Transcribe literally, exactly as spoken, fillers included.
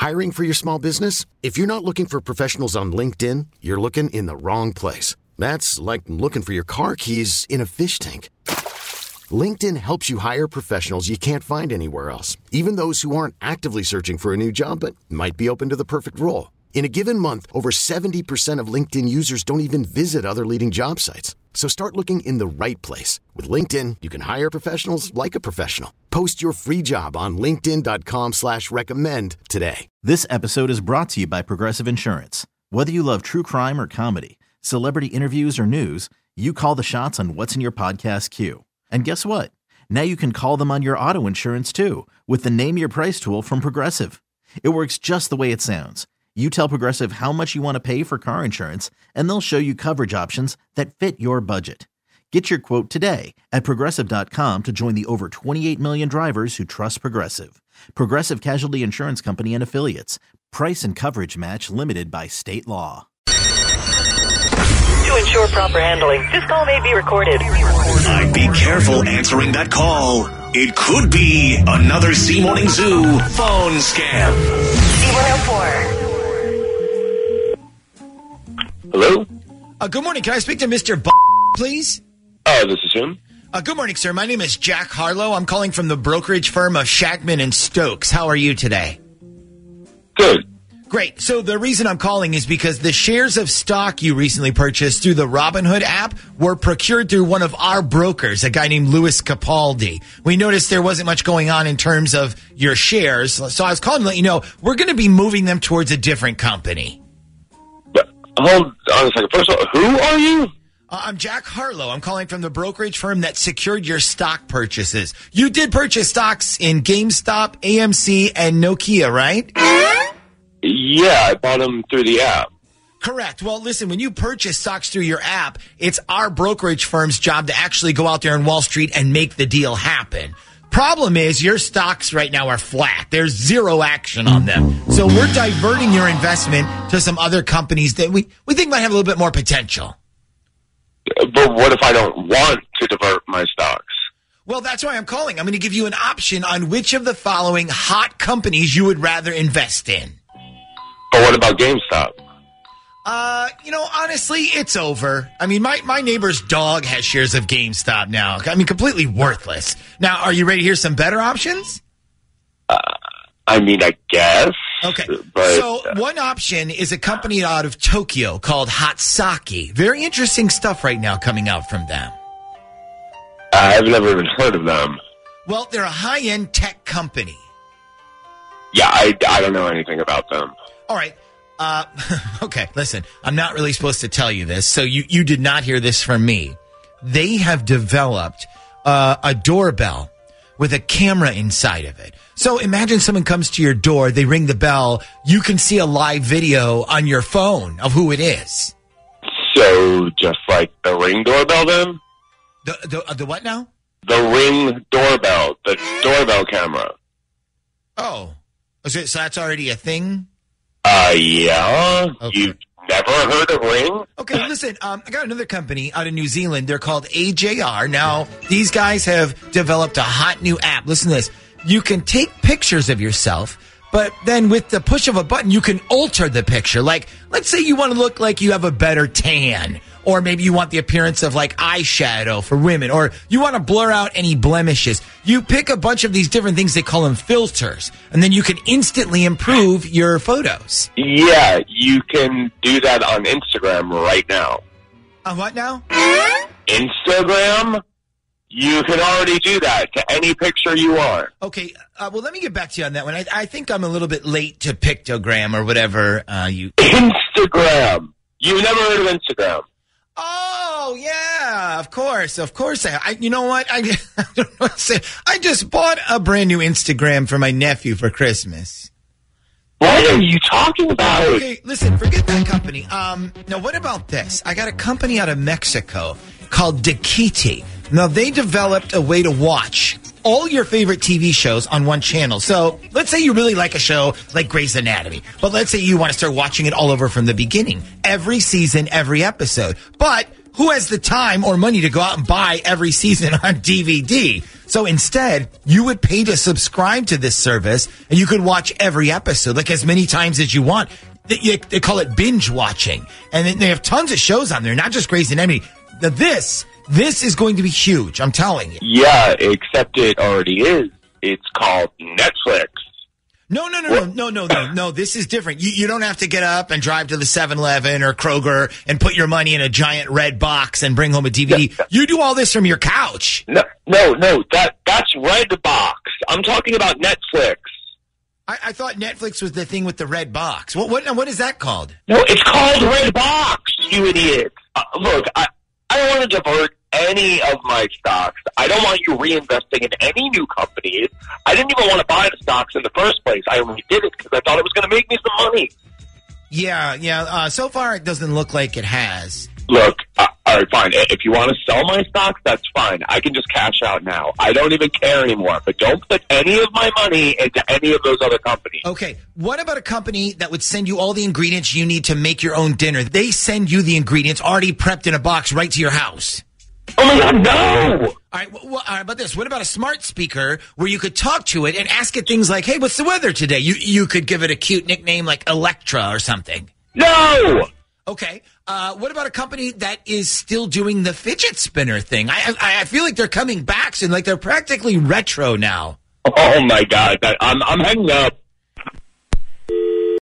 Hiring for your small business? If you're not looking for professionals on LinkedIn, you're looking in the wrong place. That's like looking for your car keys in a fish tank. LinkedIn helps you hire professionals you can't find anywhere else, even those who aren't actively searching for a new job but might be open to the perfect role. In a given month, over seventy percent of LinkedIn users don't even visit other leading job sites. So start looking in the right place. With LinkedIn, you can hire professionals like a professional. Post your free job on linkedin dot com slash recommend today. This episode is brought to you by Progressive Insurance. Whether you love true crime or comedy, celebrity interviews or news, you call the shots on what's in your podcast queue. And guess what? Now you can call them on your auto insurance too with the Name Your Price tool from Progressive. It works just the way it sounds. You tell Progressive how much you want to pay for car insurance, and they'll show you coverage options that fit your budget. Get your quote today at Progressive dot com to join the over twenty-eight million drivers who trust Progressive. Progressive Casualty Insurance Company and Affiliates. Price and coverage match limited by state law. To ensure proper handling, this call may be recorded. I'd be careful answering that call. It could be another Z Morning Zoo phone scam. Z one oh four. Hello? Uh, good morning. Can I speak to Mister B, please? Oh, this is him. Uh, good morning, sir. My name is Jack Harlow. I'm calling from the brokerage firm of Shackman and Stokes. How are you today? Good. Great. So the reason I'm calling is because the shares of stock you recently purchased through the Robinhood app were procured through one of our brokers, a guy named Louis Capaldi. We noticed there wasn't much going on in terms of your shares, so I was calling to let you know we're going to be moving them towards a different company. But, hold on a second. First of all, who are you? Uh, I'm Jack Harlow. I'm calling from the brokerage firm that secured your stock purchases. You did purchase stocks in GameStop, A M C, and Nokia, right? Yeah, I bought them through the app. Correct. Well, listen, when you purchase stocks through your app, it's our brokerage firm's job to actually go out there on Wall Street and make the deal happen. Problem is, your stocks right now are flat. There's zero action on them. So we're diverting your investment to some other companies that we, we think might have a little bit more potential. But what if I don't want to divert my stocks? Well, that's why I'm calling. I'm going to give you an option on which of the following hot companies you would rather invest in. But what about GameStop? Uh, you know, honestly, it's over. I mean, my, my neighbor's dog has shares of GameStop now. I mean, completely worthless. Now, are you ready to hear some better options? Uh, I mean, I guess. Okay. But, so one option is a company out of Tokyo called Hatsaki. Very interesting stuff right now coming out from them. I've never even heard of them. Well, they're a high-end tech company. Yeah, I, I don't know anything about them. All right. Uh, okay, listen, I'm not really supposed to tell you this, so you, you did not hear this from me. They have developed uh, a doorbell with a camera inside of it. So imagine someone comes to your door, they ring the bell, you can see a live video on your phone of who it is. So just like the Ring doorbell then? The, the, uh, the what now? The Ring doorbell, the doorbell camera. Oh, so, so that's already a thing? Uh, yeah. Okay. You've never heard of Ring? Okay, listen, um, I got another company out of New Zealand. They're called A J R. Now, these guys have developed a hot new app. Listen to this. You can take pictures of yourself, but then with the push of a button, you can alter the picture. Like, let's say you want to look like you have a better tan, or maybe you want the appearance of like eyeshadow for women, or you want to blur out any blemishes. You pick a bunch of these different things, they call them filters, and then you can instantly improve your photos. Yeah, you can do that on Instagram right now. On what now? Instagram? You can already do that to any picture you want. Okay, uh, well, let me get back to you on that one. I, I think I'm a little bit late to Pictogram or whatever uh, you... Instagram! You've never heard of Instagram? Oh, yeah, of course, of course. I, I you know what? I, I don't know what to say. I just bought a brand new Instagram for my nephew for Christmas. What are you talking about? Okay, listen, forget that company. Um, now, what about this? I got a company out of Mexico called Dakiti. Now, they developed a way to watch all your favorite T V shows on one channel. So let's say you really like a show like Grey's Anatomy, but let's say you want to start watching it all over from the beginning. Every season, every episode. But who has the time or money to go out and buy every season on D V D? So instead, you would pay to subscribe to this service, and you could watch every episode, like as many times as you want. They, they call it binge watching. And they have tons of shows on there, not just Grey's Anatomy. Now this, this is going to be huge, I'm telling you. Yeah, except it already is. It's called Netflix. No, no, no, no, no, no, no, no. This is different. You, you don't have to get up and drive to the seven eleven or Kroger and put your money in a giant red box and bring home a D V D. Yeah. You do all this from your couch. No, no, no. That that's Redbox. I'm talking about Netflix. I, I thought Netflix was the thing with the red box. What what what is that called? No, it's called Redbox, you idiot. Uh, look, I I don't want to divert any of my stocks. I don't want you reinvesting in any new companies. I didn't even want to buy the stocks in the first place. I only did it because I thought it was going to make me some money. Yeah, yeah. Uh, so far, it doesn't look like it has. Look, uh, all right, fine. If you want to sell my stocks, that's fine. I can just cash out now. I don't even care anymore. But don't put any of my money into any of those other companies. Okay. What about a company that would send you all the ingredients you need to make your own dinner? They send you the ingredients already prepped in a box right to your house. Oh, my God, no! All right, well, all right, about this. What about a smart speaker where you could talk to it and ask it things like, hey, what's the weather today? You you could give it a cute nickname like Electra or something. No! Okay. Uh, what about a company that is still doing the fidget spinner thing? I, I I feel like they're coming back soon. Like they're practically retro now. Oh, my God. I'm, I'm hanging up.